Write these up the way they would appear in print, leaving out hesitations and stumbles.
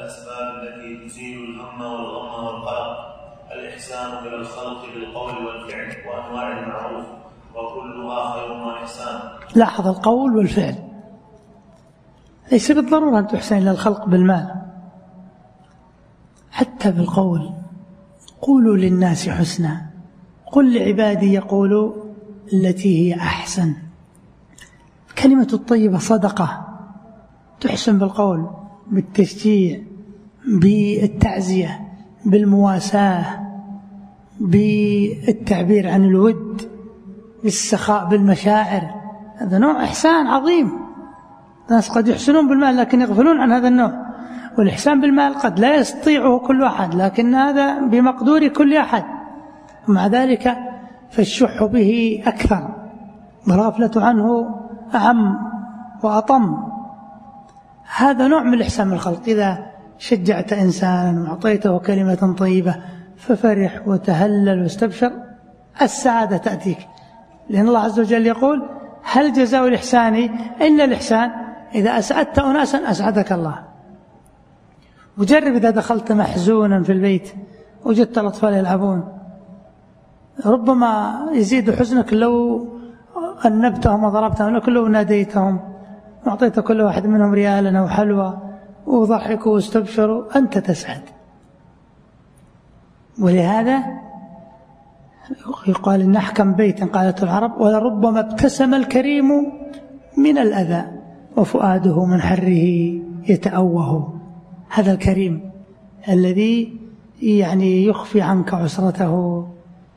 الأسباب التي تزيل الهم والغم والقلق الإحسان إلى الخلق بالقول والفعل وأنواع المعروف وكلها خير وإحسان. لاحظ القول والفعل، ليس بالضرورة أن تحسن إلى الخلق بالمال، حتى بالقول. قولوا للناس حسنا، قل لعبادي يقولوا التي هي أحسن. كلمة الطيبة صدقة، تحسن بالقول، بالتشجيع، بالتعزية، بالمواساة، بالتعبير عن الود، بالسخاء بالمشاعر. هذا نوع إحسان عظيم. الناس قد يحسنون بالمال لكن يغفلون عن هذا النوع. والإحسان بالمال قد لا يستطيعه كل أحد، لكن هذا بمقدور كل أحد. ومع ذلك فالشح به أكثر، والغفلة عنه أعم وأطم. هذا نوع من الإحسان بالخلق. إذا شجعت إنسانا وأعطيته كلمة طيبة ففرح وتهلل واستبشر، السعادة تأتيك، لأن الله عز وجل يقول: هل جزاء الإحسان إلا الإحسان؟ إذا أسعدت أناسا أسعدك الله. وجرب إذا دخلت محزونا في البيت وجدت الأطفال يلعبون، ربما يزيد حزنك لو أنبتهم وضربتهم، لكن لو ناديتهم وأعطيت كل واحد منهم ريالا أو حلوى وضحكوا واستبشروا، أنت تسعد. ولهذا يقال إن أحكم بيت قالت العرب: ولربما ابتسم الكريم من الأذى وفؤاده من حره يتأوه. هذا الكريم الذي يعني يخفي عنك عسرته،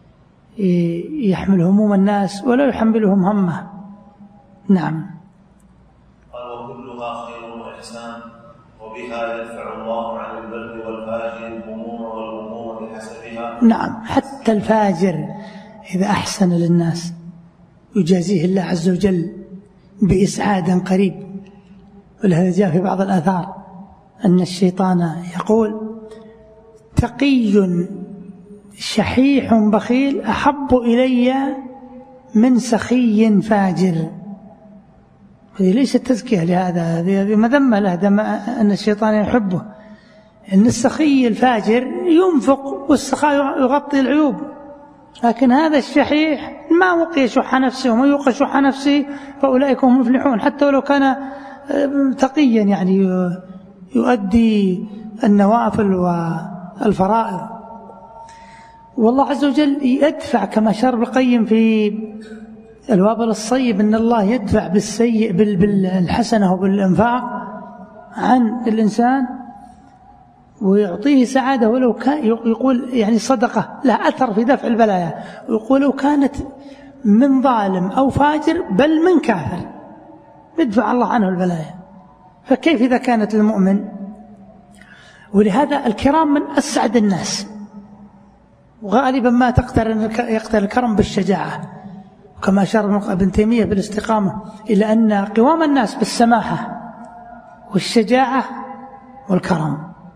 يحمل هموم الناس ولا يحملهم همه. نعم. قال: وكلها خير وإحسان، وبها يدفع الله عن البر والفاجر الهموم والغموم بحسبها. نعم، حتى الفاجر إذا أحسن للناس يجازيه الله عز وجل بإسعاد قريب. ولهذا جاء في بعض الآثار أن الشيطان يقول: تقي شحيح بخيل أحب إلي من سخي فاجر. هذه ليست تزكية لهذا، هذه مذمة له، أن الشيطان يحبه. إن السخي الفاجر ينفق والسخاء يغطي العيوب، لكن هذا الشحيح ما وقي شح نفسه، وما يوقى شح نفسه فأولئك هم مفلحون. حتى ولو كان تقيا يعني يؤدي النوافل والفرائض. والله عز وجل يدفع، كما شرح ابن القيم في الوابل الصيب، أن الله يدفع بالسيء بالحسنة وبالإنفاق عن الإنسان ويعطيه سعادة، ولو كان يقول يعني صدقة لها أثر في دفع البلايا، ويقول لو كانت من ظالم أو فاجر بل من كافر يدفع الله عنه البلايا، فكيف إذا كانت المؤمن؟ ولهذا الكرام من أسعد الناس، وغالبا ما يقترن الكرم بالشجاعة، كما أشار ابن تيمية بالاستقامة إلى أن قوام الناس بالسماحة والشجاعة والكرم.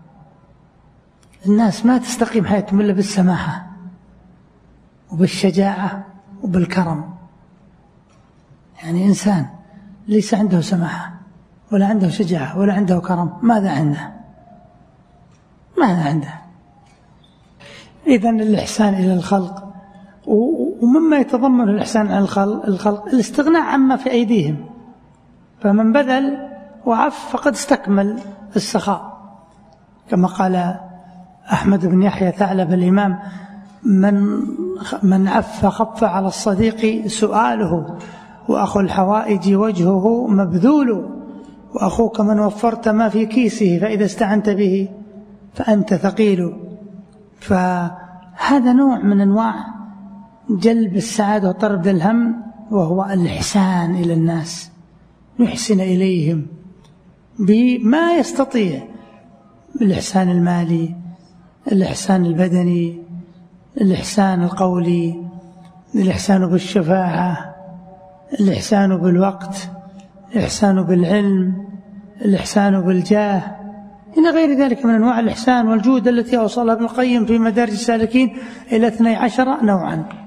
الناس ما تستقيم حياتهم إلا بالسماحة وبالشجاعة وبالكرم. يعني إنسان ليس عنده سماحة ولا عنده شجاعة ولا عنده كرم، ماذا عنده؟ إذن الإحسان إلى الخلق، ومما يتضمن الإحسان على الخلق الاستغناء عما في أيديهم، فمن بذل وعف فقد استكمل السخاء، كما قال أحمد بن يحيى ثعلب الإمام: من عف خف على الصديق سؤاله، وأخو الحوائج وجهه مبذول، وأخوك من وفرت ما في كيسه، فإذا استعنت به فأنت ثقيل. فهذا نوع من أنواع جلب السعادة وطرد الهم، وهو الإحسان إلى الناس، نحسن إليهم بما يستطيع، الإحسان المالي، الإحسان البدني، الإحسان القولي، الإحسان بالشفاعة، الإحسان بالوقت، الإحسان بالعلم، الإحسان بالجاه، إلى غير ذلك من أنواع الإحسان والجود التي أوصلها ابن القيم في مدارج السالكين إلى 12 نوعا.